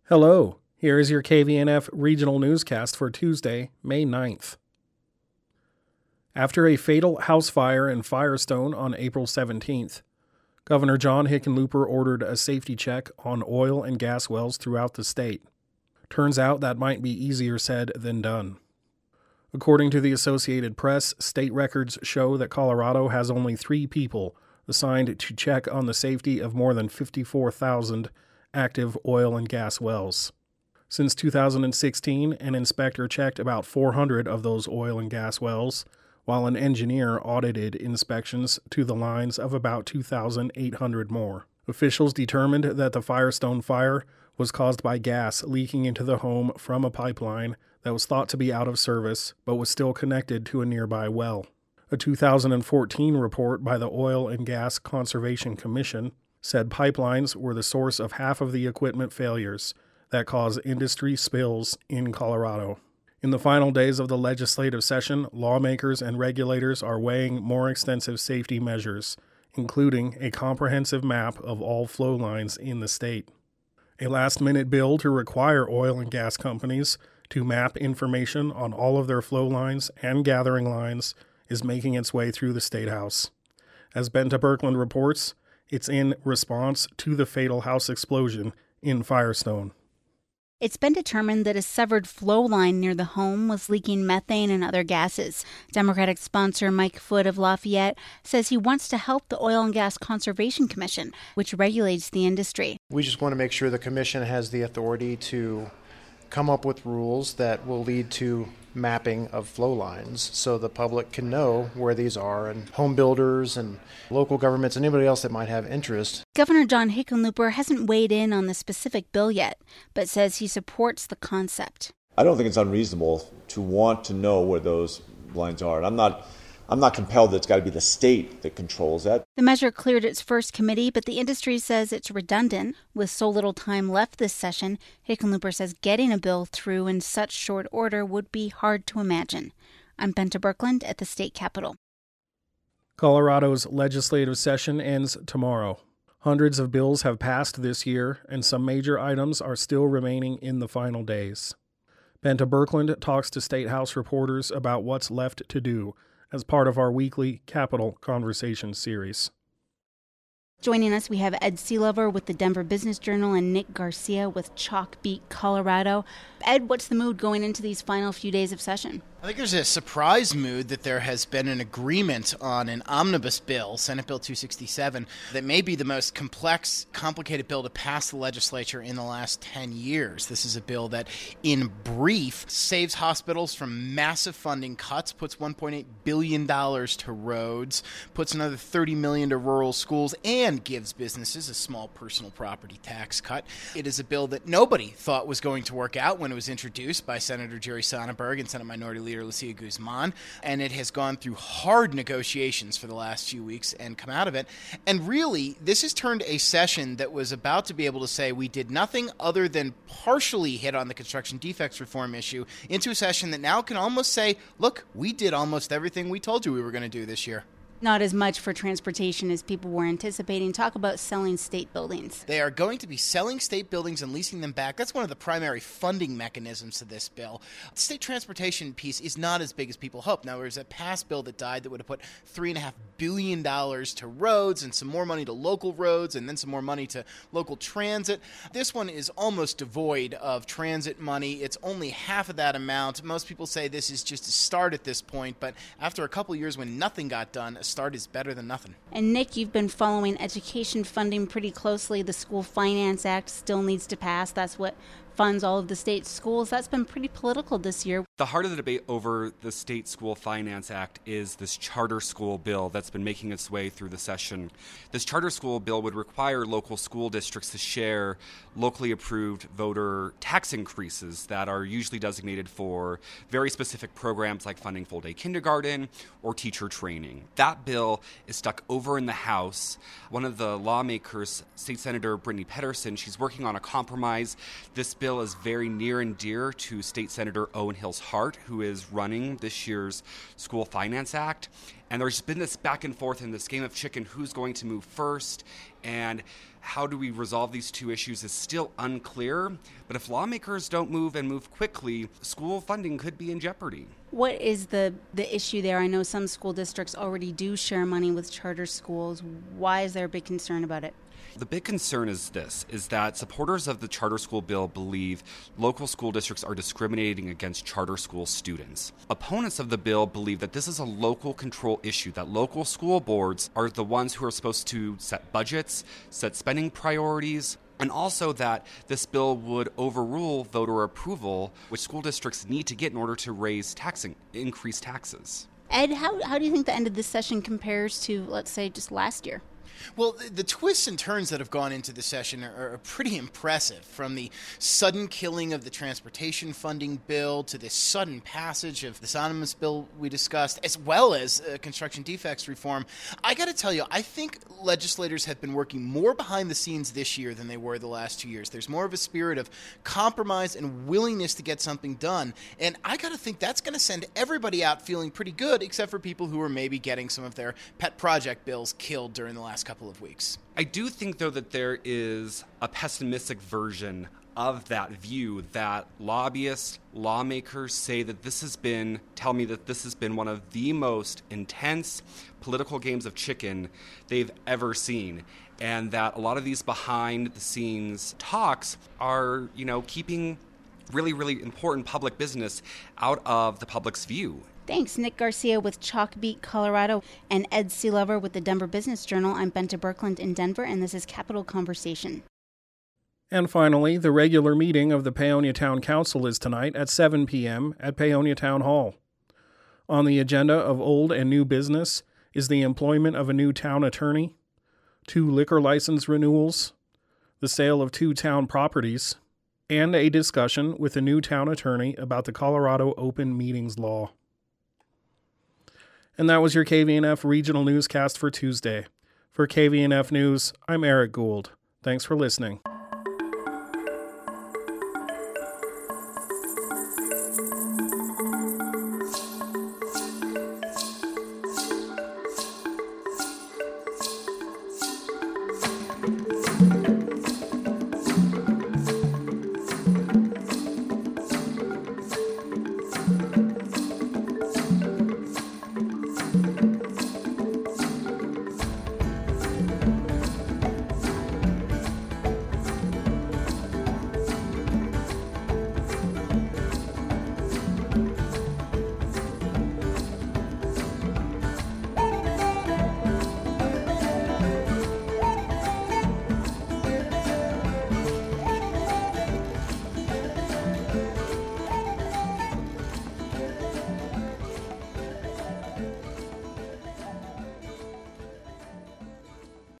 Hello, here is your KVNF regional newscast for Tuesday, May 9th. After a fatal house fire in Firestone on April 17th, Governor John Hickenlooper ordered a safety check on oil and gas wells throughout the state. Turns out that might be easier said than done. According to the Associated Press, state records show that Colorado has only 3 people assigned to check on the safety of more than 54,000 active oil and gas wells. Since 2016, an inspector checked about 400 of those oil and gas wells, while an engineer audited inspections to the lines of about 2,800 more. Officials determined that the Firestone fire was caused by gas leaking into the home from a pipeline that was thought to be out of service but was still connected to a nearby well. A 2014 report by the Oil and Gas Conservation Commission said pipelines were the source of half of the equipment failures that cause industry spills in Colorado. In the final days of the legislative session, lawmakers and regulators are weighing more extensive safety measures, including a comprehensive map of all flow lines in the state. A last-minute bill to require oil and gas companies to map information on all of their flow lines and gathering lines is making its way through the State House. As Benta Birkeland reports, it's in response to the fatal house explosion in Firestone. It's been determined that a severed flow line near the home was leaking methane and other gases. Democratic sponsor Mike Foote of Lafayette says he wants to help the Oil and Gas Conservation Commission, which regulates the industry. We just want to make sure the commission has the authority to come up with rules that will lead to mapping of flow lines so the public can know where these are, and home builders and local governments and anybody else that might have interest. Governor John Hickenlooper hasn't weighed in on the specific bill yet, but says he supports the concept. I don't think it's unreasonable to want to know where those lines are. And I'm not compelled that it's got to be the state that controls that. The measure cleared its first committee, but the industry says it's redundant. With so little time left this session, Hickenlooper says getting a bill through in such short order would be hard to imagine. I'm Benta Birkeland at the state capitol. Colorado's legislative session ends tomorrow. Hundreds of bills have passed this year, and some major items are still remaining in the final days. Benta Birkeland talks to State House reporters about what's left to do as part of our weekly Capitol Conversation series. Joining us, we have Ed Seelover with the Denver Business Journal and Nick Garcia with Chalkbeat Colorado. Ed, what's the mood going into these final few days of session? I think there's a surprise mood that there has been an agreement on an omnibus bill, Senate Bill 267, that may be the most complex, complicated bill to pass the legislature in the last 10 years. This is a bill that, in brief, saves hospitals from massive funding cuts, puts $1.8 billion to roads, puts another $30 million to rural schools, and gives businesses a small personal property tax cut. It is a bill that nobody thought was going to work out when it was introduced by Senator Jerry Sonnenberg and Senate Minority Leader Lucia Guzman, and it has gone through hard negotiations for the last few weeks and come out of it. And really, this has turned a session that was about to be able to say we did nothing other than partially hit on the construction defects reform issue into a session that now can almost say, look, we did almost everything we told you we were going to do this year. Not as much for transportation as people were anticipating. Talk about selling state buildings. They are going to be selling state buildings and leasing them back. That's one of the primary funding mechanisms to this bill. The state transportation piece is not as big as people hope. Now, there was a past bill that died that would have put $3.5 billion to roads and some more money to local roads and then some more money to local transit. This one is almost devoid of transit money. It's only half of that amount. Most people say this is just a start at this point, but after a couple years when nothing got done, start is better than nothing. And Nick, you've been following education funding pretty closely. The School Finance Act still needs to pass. That's what funds all of the state schools. That's been pretty political this year. The heart of the debate over the State School Finance Act is this charter school bill that's been making its way through the session. This charter school bill would require local school districts to share locally approved voter tax increases that are usually designated for very specific programs like funding full-day kindergarten or teacher training. That bill is stuck over in the House. One of the lawmakers, State Senator Brittany Pedersen, she's working on a compromise. This bill bill is very near and dear to State Senator Owen Hill's heart, who is running this year's School Finance Act. And there's been this back and forth in this game of chicken, who's going to move first, and how do we resolve these two issues is still unclear. But if lawmakers don't move and move quickly, school funding could be in jeopardy. What is the issue there? I know some school districts already do share money with charter schools. Why is there a big concern about it? The big concern is that supporters of the charter school bill believe local school districts are discriminating against charter school students. Opponents of the bill believe that this is a local control issue, that local school boards are the ones who are supposed to set budgets, set spending priorities, and also that this bill would overrule voter approval, which school districts need to get in order to increase taxes. Ed, how do you think the end of this session compares to, let's say, just last year? Well, the twists and turns that have gone into the session are pretty impressive, from the sudden killing of the transportation funding bill to this sudden passage of this omnibus bill we discussed, as well as construction defects reform. I got to tell you, I think legislators have been working more behind the scenes this year than they were the last 2 years. There's more of a spirit of compromise and willingness to get something done, and I got to think that's going to send everybody out feeling pretty good, except for people who are maybe getting some of their pet project bills killed during the last couple of weeks. I do think, though, that there is a pessimistic version of that view, that lobbyists, lawmakers tell me that this has been one of the most intense political games of chicken they've ever seen. And that a lot of these behind the scenes talks are, keeping really, really important public business out of the public's view. Thanks, Nick Garcia with Chalkbeat, Colorado, and Ed Seelover with the Denver Business Journal. I'm Bente Birkeland in Denver, and this is Capital Conversation. And finally, the regular meeting of the Paonia Town Council is tonight at 7 p.m. at Paonia Town Hall. On the agenda of old and new business is the employment of a new town attorney, 2 liquor license renewals, the sale of 2 town properties, and a discussion with the new town attorney about the Colorado Open Meetings Law. And that was your KVNF Regional Newscast for Tuesday. For KVNF News, I'm Eric Gould. Thanks for listening.